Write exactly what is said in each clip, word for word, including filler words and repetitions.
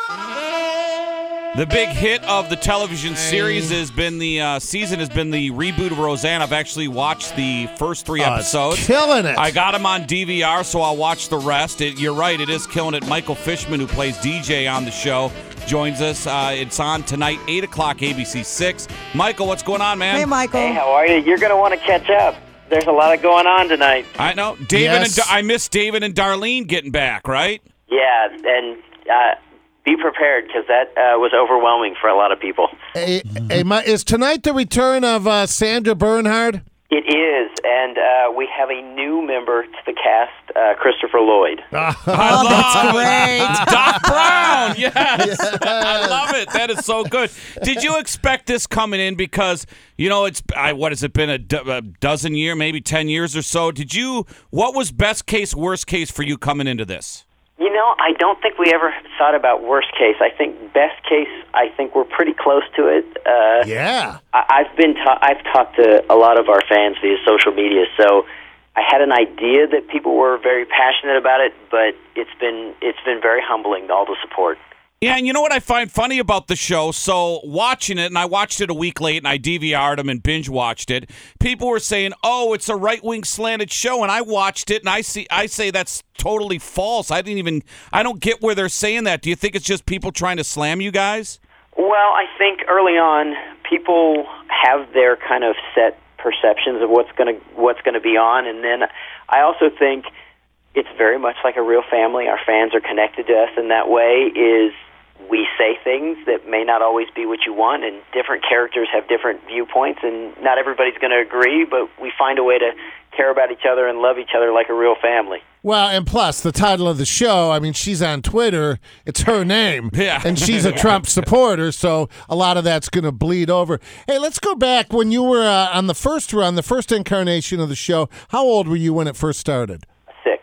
The big hit of the television series has been the uh, season has been the reboot of Roseanne. I've actually watched the first three Oh, episodes. it's killing it. I got them on D V R, so I'll watch the rest. It, you're right, it is killing it. Michael Fishman, who plays D J on the show, joins us. Uh, it's on tonight, eight o'clock, A B C six. Michael, what's going on, man? Hey, Michael. Hey, how are you? You're going to want to catch up. There's a lot of going on tonight. I know. David Yes. and I miss David and Darlene getting back, right? Yeah, and uh, be prepared because that uh, was overwhelming for a lot of people. Hey, hey, my, is tonight the return of uh, Sandra Bernhard? It is, and uh, we have a new member to the cast, uh, Christopher Lloyd. I Oh, love that's great. Doc Brown, yes. I love it. That is so good. Did you expect this coming in? Because, you know, it's, I, what has it been, a, do, a dozen year, maybe ten years or so? Did you, what was best case, worst case for you coming into this? You know, I don't think we ever thought about worst case. I think best case, I think we're pretty close to it. Uh, Yeah. I, I've been ta- I've talked to a lot of our fans via social media, so I had an idea that people were very passionate about it, but it's been it's been very humbling, all the support. Yeah, and you know what I find funny about the show? So watching it, and I watched it a week late, and I D V R'd them and binge watched it. People were saying, "Oh, it's a right wing slanted show," and I watched it, and I see, I say that's totally false. I didn't even, I don't get where they're saying that. Do you think it's just people trying to slam you guys? Well, I think early on, people have their kind of set perceptions of what's going to what's going to be on, and then I also think it's very much like a real family. Our fans are connected to us in that way. Is we say things that may not always be what you want, and different characters have different viewpoints, and not everybody's going to agree, but we find a way to care about each other and love each other like a real family. Well, and plus, the title of the show, I mean, she's on Twitter. It's her name. Yeah. And she's a Trump supporter, so a lot of that's going to bleed over. Hey, let's go back. When you were uh, on the first run, the first incarnation of the show, how old were you when it first started? Six.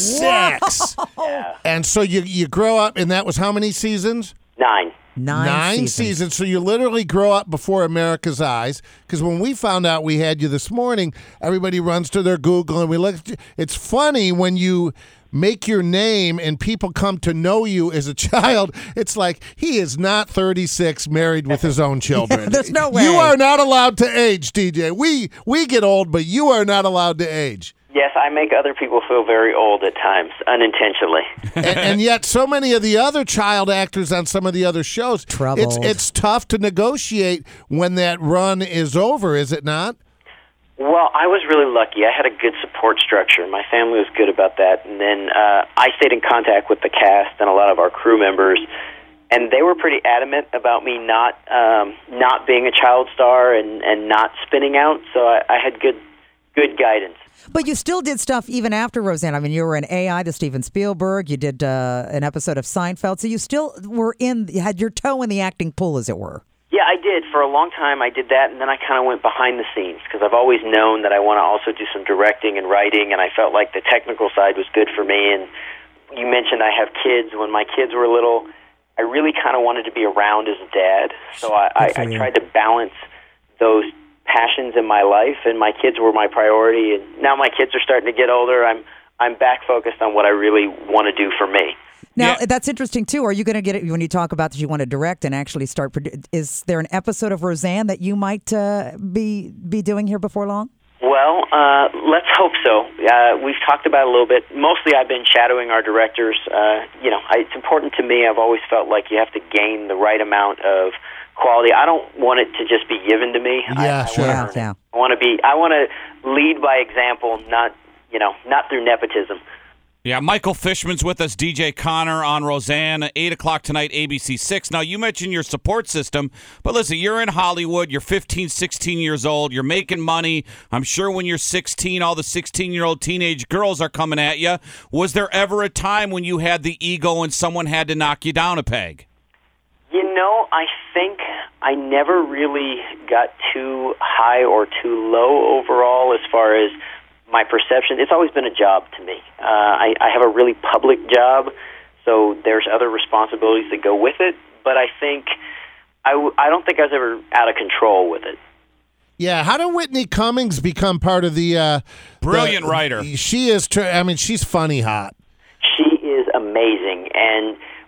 Six. Yeah. And so you, you grow up, and that was how many seasons? Nine. Nine, Nine seasons. seasons. So you literally grow up before America's eyes. Because when we found out we had you this morning, everybody runs to their Google and we look. It's funny when you make your name and people come to know you as a child. It's like he is not thirty-six, married with his own children. There's no way. You are not allowed to age, D J. We we get old, but you are not allowed to age. Yes, I make other people feel very old at times, unintentionally. and, and yet so many of the other child actors on some of the other shows, it's Troubled. it's tough to negotiate when that run is over, is it not? Well, I was really lucky. I had a good support structure. My family was good about that. And then uh, I stayed in contact with the cast and a lot of our crew members, and they were pretty adamant about me not um, not being a child star and, and not spinning out, so I, I had good good guidance. But you still did stuff even after Roseanne. I mean, you were in A I, the Steven Spielberg. You did uh, an episode of Seinfeld. So you still were in, you had your toe in the acting pool, as it were. Yeah, I did. For a long time, I did that, and then I kind of went behind the scenes because I've always known that I want to also do some directing and writing, and I felt like the technical side was good for me. And you mentioned I have kids. When my kids were little, I really kind of wanted to be around as a dad, so I, I, I tried to balance those passions in my life, and my kids were my priority. And now my kids are starting to get older. I'm I'm back focused on what I really want to do for me. Now, Yeah. that's interesting, too. Are you going to get it when you talk about that you want to direct and actually start? Produ- is there an episode of Roseanne that you might uh, be be doing here before long? Well, uh, let's hope so. Uh, we've talked about it a little bit. Mostly I've been shadowing our directors. Uh, you know, I, it's important to me. I've always felt like you have to gain the right amount of quality. I don't want it to just be given to me. Yeah, I, sure. I Yeah, want, yeah. I want to be. I want to lead by example, not you know, not through nepotism. Yeah, Michael Fishman's with us, D J Connor on Roseanne, eight o'clock tonight, A B C six. Now, you mentioned your support system, but listen, you're in Hollywood, you're fifteen, sixteen years old, you're making money. I'm sure when you're sixteen, all the sixteen-year-old teenage girls are coming at you. Was there ever a time when you had the ego and someone had to knock you down a peg? You know, I think I never really got too high or too low overall as far as my perception. It's always been a job to me. Uh, I, I have a really public job, so there's other responsibilities that go with it, but I think, I, w- I don't think I was ever out of control with it. Yeah, how did Whitney Cummings become part of the... Uh, Brilliant the- writer. She is, ter- I mean, she's funny hot. She is amazing, and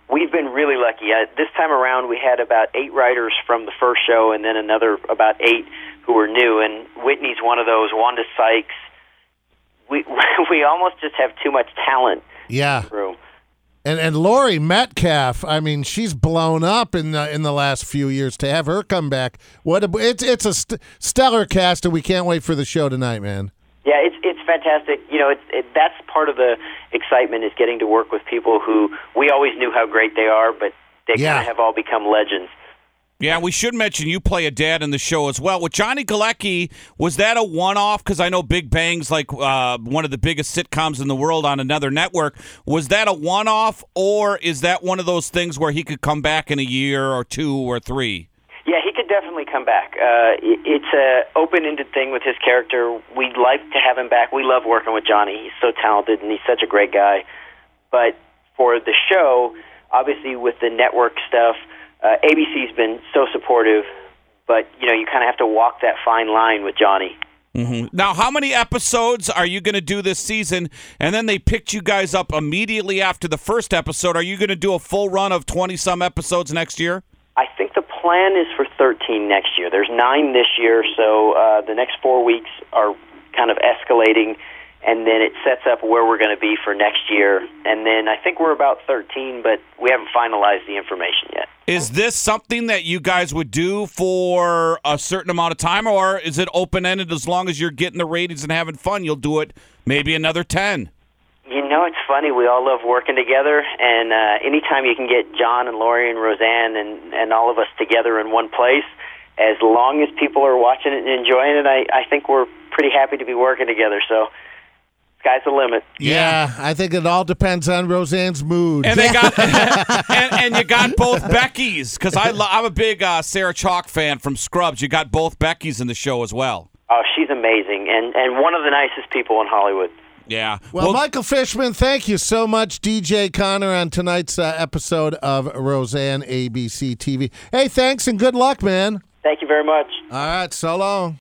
we've been really lucky. Uh, this time around, we had about eight writers from the first show, and then another about eight who were new. And Whitney's one of those. Wanda Sykes. We we almost just have too much talent. Yeah. In the room. And and Lori Metcalf, I mean, she's blown up in the in the last few years. To have her come back, what a, it's it's a st- stellar cast, and we can't wait for the show tonight, man. Yeah, it's it's fantastic. You know, it's it, that's part of the excitement is getting to work with people who we always knew how great they are, but they Yeah. kind of have all become legends. Yeah, we should mention you play a dad in the show as well. With Johnny Galecki, was that a one-off? Because I know Big Bang's like uh, one of the biggest sitcoms in the world on another network. Was that a one-off, or is that one of those things where he could come back in a year or two or three? Yeah, he could definitely come back. Uh, it, it's a open-ended thing with his character. We'd like to have him back. We love working with Johnny. He's so talented, and he's such a great guy. But for the show, obviously with the network stuff, Uh, A B C's been so supportive, but, you know, you kind of have to walk that fine line with Johnny. Mm-hmm. Now, how many episodes are you going to do this season? And then they picked you guys up immediately after the first episode. Are you going to do a full run of twenty-some episodes next year? I think the plan is for thirteen next year. There's nine this year, so uh, the next four weeks are kind of escalating, and then it sets up where we're going to be for next year. And then I think we're about thirteen, but we haven't finalized the information yet. Is this something that you guys would do for a certain amount of time, or is it open-ended as long as you're getting the ratings and having fun, you'll do it maybe another ten? You know, it's funny. We all love working together, and uh, anytime you can get John and Lori and Roseanne and, and all of us together in one place, as long as people are watching it and enjoying it, I, I think we're pretty happy to be working together. So sky's the limit. Yeah, I think it all depends on Roseanne's mood. And they got and, and you got both Beckys, because I lo- I'm a big uh, Sarah Chalk fan from Scrubs. You got both Beckys in the show as well. Oh, she's amazing, and, and one of the nicest people in Hollywood. Yeah. Well, Michael Fishman, thank you so much, D J Connor, on tonight's uh, episode of Roseanne A B C T V. Hey, thanks and good luck, man. Thank you very much. All right, so long.